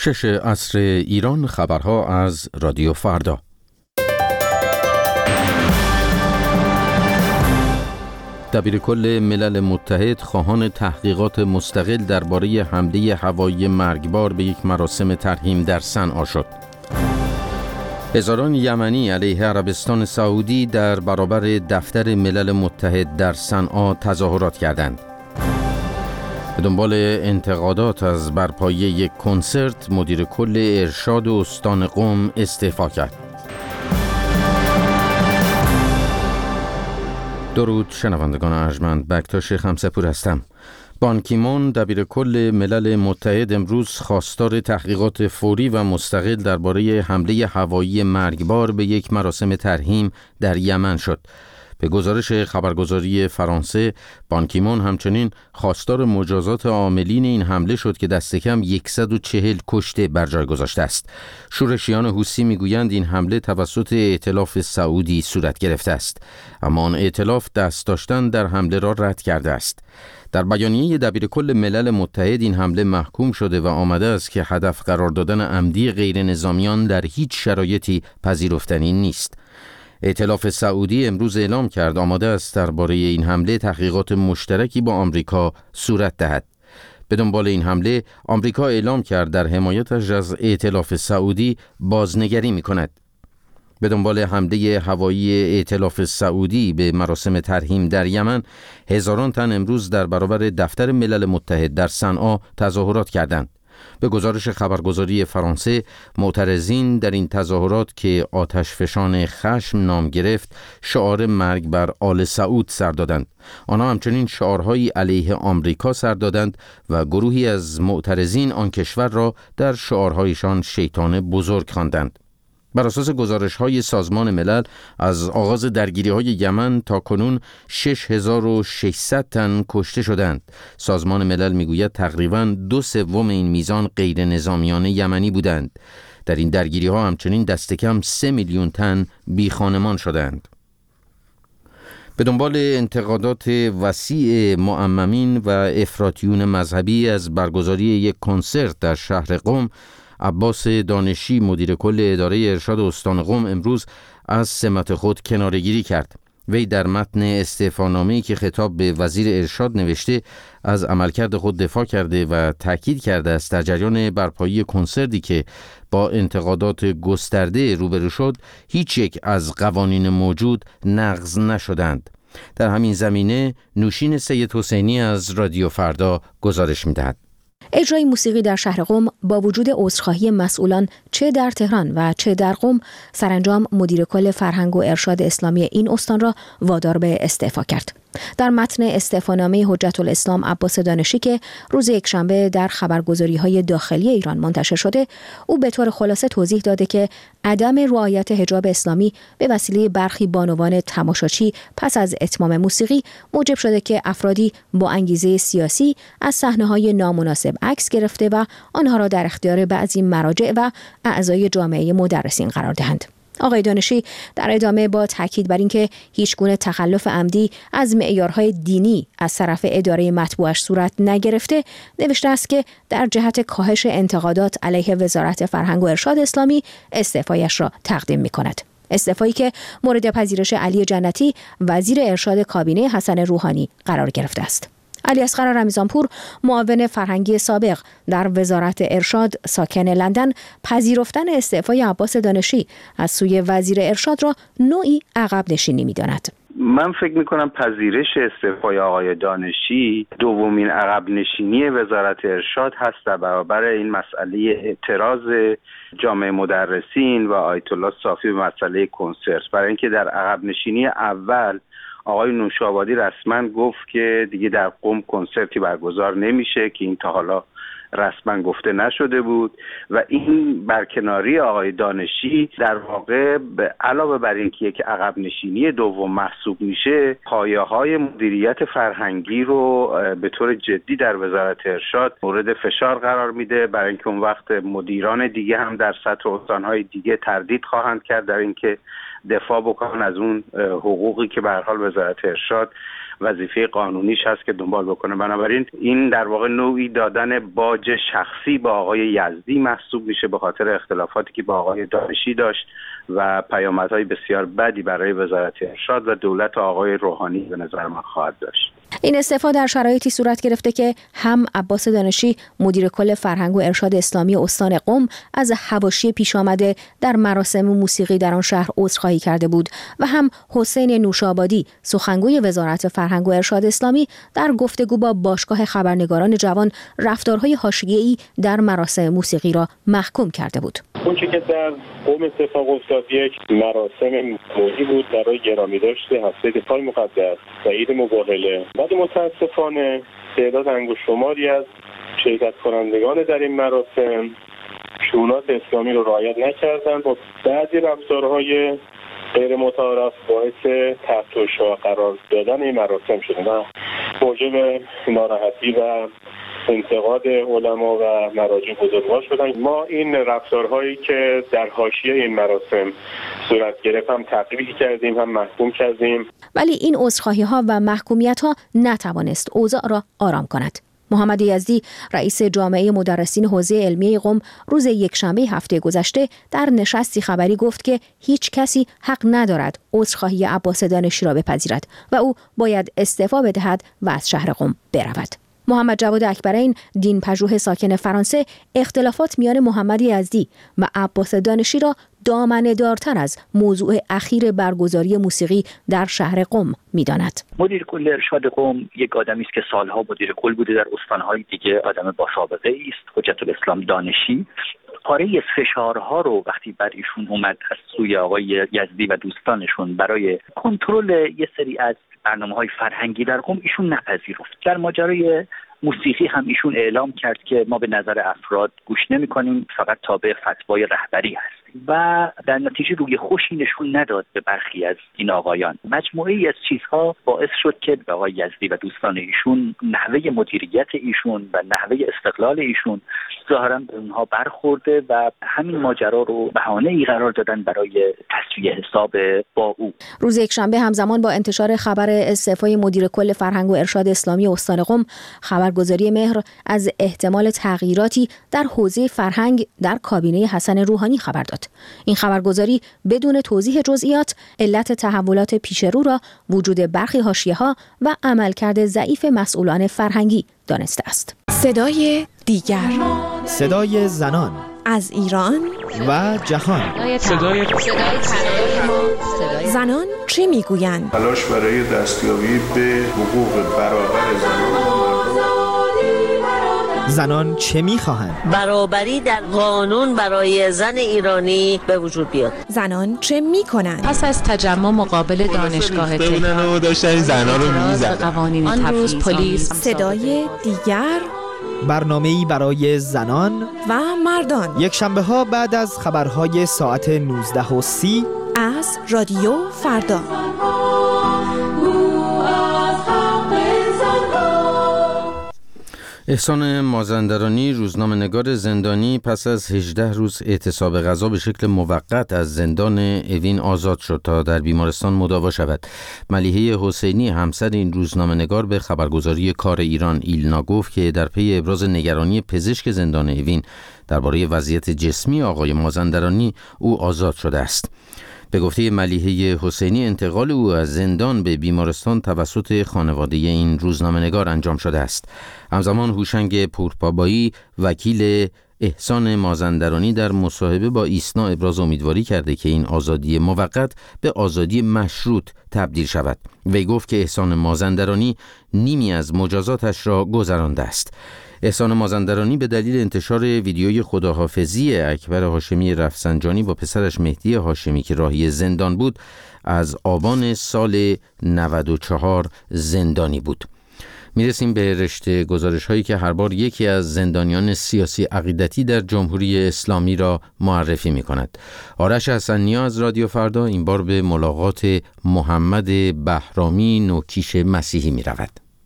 6 عصر ایران. خبرها از رادیو فردا. دبیرکل ملل متحد خواهان تحقیقات مستقل درباره حمله هوایی مرگبار به یک مراسم ترحیم در صنعا شد. هزاران یمنی علیه عربستان سعودی در برابر دفتر ملل متحد در صنعا تظاهرات کردند. به دنبال انتقادات از برپایی یک کنسرت، مدیر کل ارشاد استان قم استعفا کرد. درود شنوندگان ارجمند، بکتاش خمسه‌پور هستم. بان کی مون دبیرکل ملل متحد امروز خواستار تحقیقات فوری و مستقل درباره حمله هوایی مرگبار به یک مراسم ترحیم در یمن شد. به گزارش خبرگزاری فرانسه، بان کی مون همچنین خواستار مجازات عاملین این حمله شد که دست کم 140 کشته بر جای گذاشته است. شورشیان حوثی میگویند این حمله توسط ائتلاف سعودی صورت گرفته است، اما آن ائتلاف دست داشتن در حمله را رد کرده است. در بیانیه دبیرکل ملل متحد این حمله محکوم شده و آمده است که هدف قرار دادن عمدی غیر نظامیان در هیچ شرایطی پذیرفتنی نیست. ائتلاف سعودی امروز اعلام کرد آماده است درباره این حمله تحقیقات مشترکی با آمریکا صورت دهد. به دنبال این حمله، آمریکا اعلام کرد در حمایتش از ائتلاف سعودی بازنگری می‌کند. به دنبال حمله هوایی ائتلاف سعودی به مراسم ترحیم در یمن، هزاران تن امروز در برابر دفتر ملل متحد در صنعا تظاهرات کردند. به گزارش خبرگزاری فرانسه، معترضین در این تظاهرات که آتشفشان خشم نام گرفت، شعار مرگ بر آل سعود سر دادند. آنها همچنین شعارهایی علیه آمریکا سر دادند و گروهی از معترضین آن کشور را در شعارهایشان شیطان بزرگ خواندند. بر اساس گزارش‌های سازمان ملل، از آغاز درگیری‌های یمن تا کنون 6600 تن کشته شدند. سازمان ملل می‌گوید تقریباً 2/3 این میزان غیر نظامیان یمنی بودند. در این درگیری‌ها همچنین دست کم 3 میلیون تن بیخانمان شدند. به دنبال انتقادات وسیع معممین و افراطیون مذهبی از برگزاری یک کنسرت در شهر قم، عباس دانشی مدیر کل اداره ارشاد استان قم امروز از سمت خود کناره‌گیری کرد. وی در متن استعفانامه‌ای که خطاب به وزیر ارشاد نوشته از عملکرد خود دفاع کرده و تاکید کرده است در جریان برپایی کنسرتی که با انتقادات گسترده روبرو شد، هیچ یک از قوانین موجود نقض نشدند. در همین زمینه نوشین سید حسینی از رادیو فردا گزارش می‌دهد. اجرای موسیقی در شهر قم با وجود عذرخواهی مسئولان چه در تهران و چه در قم، سرانجام مدیر کل فرهنگ و ارشاد اسلامی این استان را وادار به استعفا کرد. در متن استعفانامه حجت الاسلام عباس دانشی که روز یکشنبه در خبرگزاری‌های داخلی ایران منتشر شده، او به طور خلاصه توضیح داده که عدم رعایت حجاب اسلامی به وسیله برخی بانوان تماشاچی پس از اتمام موسیقی موجب شده که افرادی با انگیزه سیاسی از صحنه‌های نامناسب عکس گرفته و آنها را در اختیار بعضی مراجع و اعضای جامعه مدرسین قرار دهند. آقای دانشی در ادامه با تاکید بر اینکه هیچگونه تخلف عمدی از معیارهای دینی از طرف اداره مطبوعش صورت نگرفته، نوشته است که در جهت کاهش انتقادات علیه وزارت فرهنگ و ارشاد اسلامی استعفایش را تقدیم می‌کند. استعفایی که مورد پذیرش علی جنتی وزیر ارشاد کابینه حسن روحانی قرار گرفته است. علی اصغر رمضانپور، معاون فرهنگی سابق در وزارت ارشاد ساکن لندن، پذیرفتن استعفای عباس دانشی از سوی وزیر ارشاد را نوعی عقب نشینی می‌داند. من فکر می‌کنم پذیرش استعفای آقای دانشی دومین عقب نشینی وزارت ارشاد هست در برابر این مسئله اعتراض جامعه مدرسین و آیت الله صافی به مسئله کنسرت. برای اینکه در عقب نشینی اول آقای نوشابادی رسما گفت که دیگه در قم کنسرتی برگزار نمیشه که این تا حالا رسما گفته نشده بود و این برکناری آقای دانشی در واقع علاوه بر اینکه یک عقب نشینی دوم محسوب میشه، پایه‌های مدیریت فرهنگی رو به طور جدی در وزارت ارشاد مورد فشار قرار میده، برای اینکه اون وقت مدیران دیگه هم در سطح استان‌های دیگه تردید خواهند کرد در اینکه دفاع بکنن از اون حقوقی که به هر حال وزارت ارشاد وظیفه قانونیش هست که دنبال بکنه. بنابراین این در واقع نوعی دادن باج شخصی با آقای یزدی محسوب میشه به خاطر اختلافاتی که با آقای دانشی داشت و پیامدهای بسیار بدی برای وزارت ارشاد و دولت آقای روحانی به نظر من خواهد داشت. این استعفا در شرایطی صورت گرفته که هم عباس دانشی مدیر کل فرهنگ و ارشاد اسلامی استان قم از حواشی پیش آمده در مراسم موسیقی در آن شهر عذرخواهی کرده بود و هم حسین نوشابادی سخنگوی وزارت فرهنگ و ارشاد اسلامی در گفتگو با باشگاه خبرنگاران جوان رفتارهای حاشیه‌ای در مراسم موسیقی را محکوم کرده بود. اون که در قم اتفاق افتاد یک مراسم موزی بود برای گرامی داشته هفته دفاع مقدس و عید مباهله. بعد متاسفانه تعداد انگشت‌شماری از شرکت کنندگان در این مراسم شؤونات اسلامی رو رعایت نکردند و بعضی رفتارهای غیر متعارف باعث تحت الشعاع قرار دادن این مراسم شده و موجب ناراحتی و انتقاد علما و مراجع بزرگوار شدن. ما این رفتارهایی که در حاشیه این مراسم صورت گرفت هم تعقیب کردیم، هم محکوم کردیم. ولی این عذرخواهی‌ها و محکومیت‌ها نتوانست اوضاع را آرام کند. محمد یزدی رئیس جامعه مدرسین حوزه علمیه قم روز یکشنبه هفته گذشته در نشستی خبری گفت که هیچ کسی حق ندارد عذرخواهی عباس دانشی را بپذیرد و او باید استعفا بدهد و از شهر قم برود. محمد جواد اکبرین دین پژوه ساکن فرانسه اختلافات میان محمد یزدی و عباس دانشی را دامنه دارتر از موضوع اخیر برگزاری موسیقی در شهر قم می‌داند. مدیر کل ارشاد قم یک آدمی است که سالها مدیر کل بوده در استان‌های دیگه، آدم با سابقه است. حجت الاسلام دانشی پاره از فشارها رو وقتی بر ایشون اومد از سوی آقای یزدی و دوستانشون برای کنترل یه سری از برنامه‌های فرهنگی در قم ایشون نپذیرفت. در ماجرای موسیقی هم ایشون اعلام کرد که ما به نظر افراد گوش نمی‌کنیم، فقط تابع فتوای رهبری هستیم و در نتیجه روی خوشی نشون نداد به برخی از این آقایان. مجموعه‌ای از چیزها باعث شد که آقای یزدی و دوستان ایشون نحوه مدیریت ایشون و نحوه استقلال ایشون ظاهراً به اونها برخورده و همین ماجرا رو بهانه‌ای قرار دادن برای تسویه حساب با او. روز یکشنبه همزمان با انتشار خبر استعفای مدیر کل فرهنگ و ارشاد اسلامی استان قم، خبرگزاری مهر از احتمال تغییراتی در حوزه فرهنگ در کابینه حسن روحانی خبر داد. این خبرگزاری بدون توضیح جزئیات علت تحولات پیشرو را وجود برخی حاشیه‌ها و عملکرد ضعیف مسئولان فرهنگی دانسته است. صدای دیگر، صدای زنان از ایران و جهان. صدای زنان چه میگویند؟ تلاش برای دستیابی به حقوق برابر زنان. زنان چه میخواهند؟ برابری در قانون برای زن ایرانی به وجود بیاد. زنان چه میکنند؟ پس از تجمع مقابل دانشگاه تهران داشتن زنان رو میزدن. آن روز پلیس. صدای دیگر، برنامه‌ای برای زنان و مردان، یک شنبه ها بعد از خبرهای ساعت 19:30 از رادیو فردا. احسان مازندرانی روزنامه‌نگار زندانی پس از 18 روز اعتصاب غذا به شکل موقت از زندان اوین آزاد شد تا در بیمارستان مداوا شود. ملیحه حسینی همسر این روزنامه‌نگار به خبرگزاری کار ایران ایلنا گفت که در پی ابراز نگرانی پزشک زندان اوین درباره وضعیت جسمی آقای مازندرانی او آزاد شده است. به گفته ملیحه حسینی انتقال او از زندان به بیمارستان توسط خانواده این روزنامه‌نگار انجام شده است. همزمان هوشنگ پورپابایی وکیل احسان مازندرانی در مصاحبه با ایسنا ابراز امیدواری کرده که این آزادی موقت به آزادی مشروط تبدیل شود. وی گفت که احسان مازندرانی نیمی از مجازاتش را گذرانده است. احسان مازندرانی به دلیل انتشار ویدیوی خداحافظی اکبر هاشمی رفسنجانی با پسرش مهدی هاشمی که راهی زندان بود از آبان سال 94 زندانی بود. میرسیم به رشته گزارش هایی که هر بار یکی از زندانیان سیاسی عقیدتی در جمهوری اسلامی را معرفی می کند. آرش حسن‌نیا از رادیو فردا این بار به ملاقات محمد بهرامی نوکیش مسیحی می رود.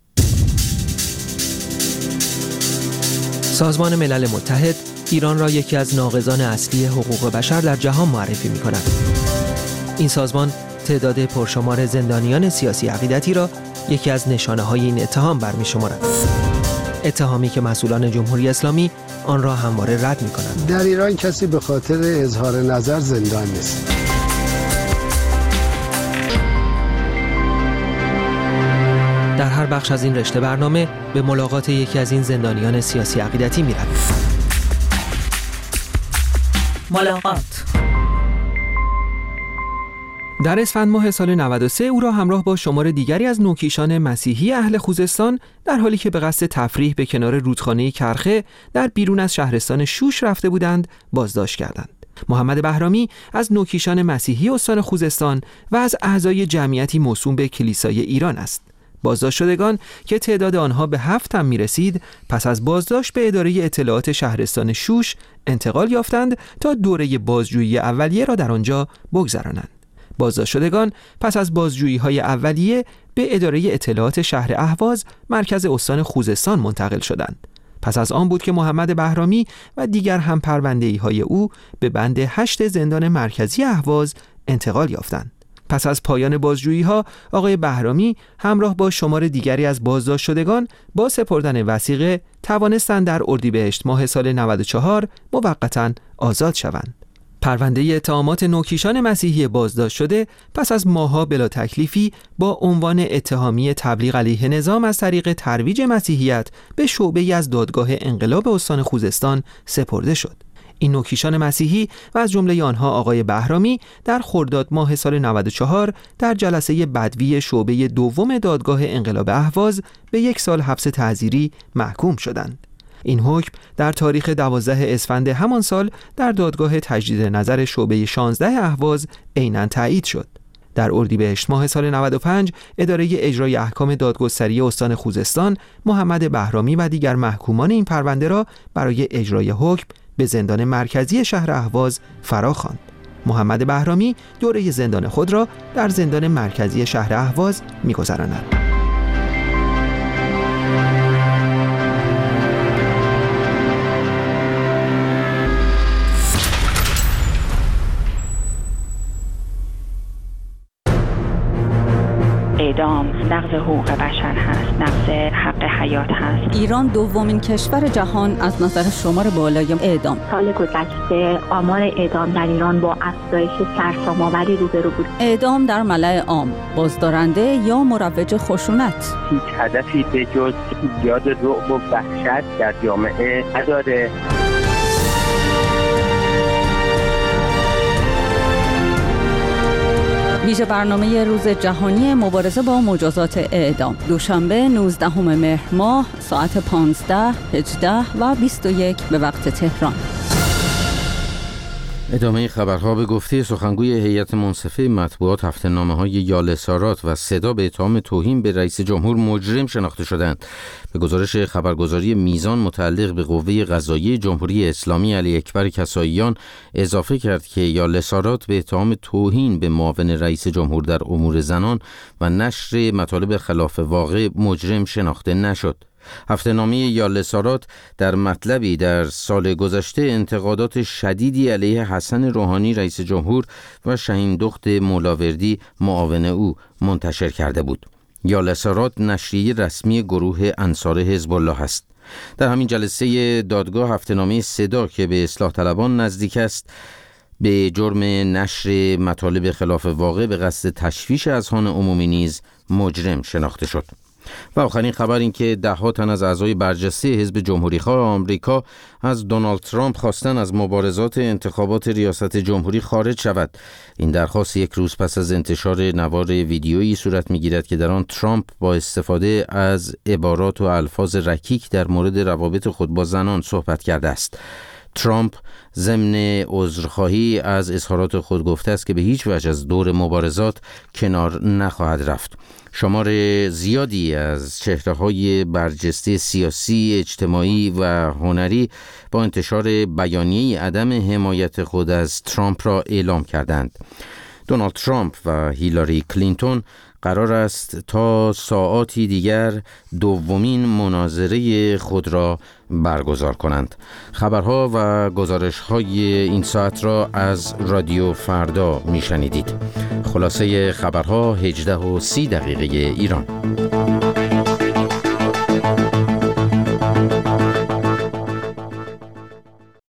سازمان ملل متحد ایران را یکی از ناقضان اصلی حقوق بشر در جهان معرفی می کند. این سازمان تعداد پرشمار زندانیان سیاسی عقیدتی را یکی از نشانه‌های این اتهام برمی‌شمارد. اتهامی که مسئولان جمهوری اسلامی آن را همواره رد می‌کنند. در ایران کسی به خاطر اظهار نظر زندان نیست. در هر بخش از این رشته برنامه به ملاقات یکی از این زندانیان سیاسی عقیدتی می‌رویم. ملاقات. در اسفند ماه سال 93 او را همراه با شمار دیگری از نوکیشان مسیحی اهل خوزستان در حالی که به قصد تفریح به کنار رودخانه کرخه در بیرون از شهرستان شوش رفته بودند بازداشت کردند. محمد بهرامی از نوکیشان مسیحی استان خوزستان و از اعضای جمعیتی موسوم به کلیسای ایران است. بازداشت شدگان که تعداد آنها به 7 تن می‌رسید، پس از بازداشت به اداره اطلاعات شهرستان شوش انتقال یافتند تا دوره بازجویی اولیه را در آنجا بگذرانند. بازداشت شدگان پس از بازجویی‌های اولیه به اداره اطلاعات شهر اهواز مرکز استان خوزستان منتقل شدند. پس از آن بود که محمد بهرامی و دیگر هم پرونده‌ای‌های او به بند 8 زندان مرکزی اهواز انتقال یافتند. پس از پایان بازجویی‌ها آقای بهرامی همراه با شمار دیگری از بازداشت شدگان با سپردن وثیقه توانستند در اردیبهشت ماه سال 94 موقتاً آزاد شوند. پرونده اتهامات نوکیشان مسیحی بازداشت شده پس از ماه‌ها بلا تکلیفی با عنوان اتهامی تبلیغ علیه نظام از طریق ترویج مسیحیت به شعبه‌ای از دادگاه انقلاب استان خوزستان سپرده شد. این نوکیشان مسیحی و از جمله آنها آقای بهرامی در خرداد ماه سال 94 در جلسه بدوی شعبه دوم دادگاه انقلاب اهواز به 1 سال حبس تعزیری محکوم شدند. این حکم در تاریخ 12 اسفند همان سال در دادگاه تجدید نظر شعبه 16 اهواز عیناً تایید شد. در اردیبهشت ماه سال 95 اداره اجرای احکام دادگستری استان خوزستان محمد بهرامی و دیگر محکومان این پرونده را برای اجرای حکم به زندان مرکزی شهر اهواز فراخواند. محمد بهرامی دوره زندان خود را در زندان مرکزی شهر اهواز می‌گذراند. اعدام نقض حقوق بشر هست، نقض حق حیات هست. ایران دومین کشور جهان از نظر شمار بالای اعدام. سال گذشته آمار اعدام در ایران با افزایش سرسام‌آوری روبرو بود. اعدام در ملأ عام، بازدارنده یا مروج خشونت. هیچ هدفی به جز ایجاد رعب و وحشت در جامعه نداره. ویژه برنامه روز جهانی مبارزه با مجازات اعدام، دوشنبه 19 مهر ماه ساعت 15، 18 و 21 به وقت تهران. ادامه خبرها به گفته سخنگوی هیئت منصفه مطبوعات، هفته‌نامه‌های یاله سارات و صدا به اتهام توهین به رئیس جمهور مجرم شناخته شدند. به گزارش خبرگزاری میزان متعلق به قوه قضاییه جمهوری اسلامی، علی اکبر کساییان اضافه کرد که یاله سارات به اتهام توهین به معاون رئیس جمهور در امور زنان و نشر مطالب خلاف واقع مجرم شناخته نشد. هفته‌نامه یاله سارات در مطلبی در سال گذشته انتقادات شدیدی علیه حسن روحانی رئیس جمهور و شهین دخت مولاوردی معاون او منتشر کرده بود. یاله سارات نشریه رسمی گروه انصار حزب الله است. در همین جلسه دادگاه هفته‌نامه صدا که به اصلاح طلبان نزدیک است به جرم نشر مطالب خلاف واقع به قصد تشویش اذهان عمومی نیز مجرم شناخته شد. و آخرین خبر این که 10 تن از اعضای برجسته حزب جمهوری‌خواه آمریکا از دونالد ترامپ خواستن از مبارزات انتخابات ریاست جمهوری خارج شود. این درخواست 1 روز پس از انتشار نوار ویدیویی صورت می‌گیرد که در آن ترامپ با استفاده از عبارات و الفاظ رکیک در مورد روابط خود با زنان صحبت کرده است. ترامپ ضمن عذرخواهی از اظهارات خود گفته است که به هیچ وجه از دور مبارزات کنار نخواهد رفت. شمار زیادی از چهره‌های برجسته سیاسی، اجتماعی و هنری با انتشار بیانیه عدم حمایت خود از ترامپ را اعلام کردند. دونالد ترامپ و هیلاری کلینتون قرار است تا ساعاتی دیگر دومین مناظره خود را برگزار کنند. خبرها و گزارش‌های این ساعت را از رادیو فردا میشنیدید. خلاصه خبرها 18:30 ایران.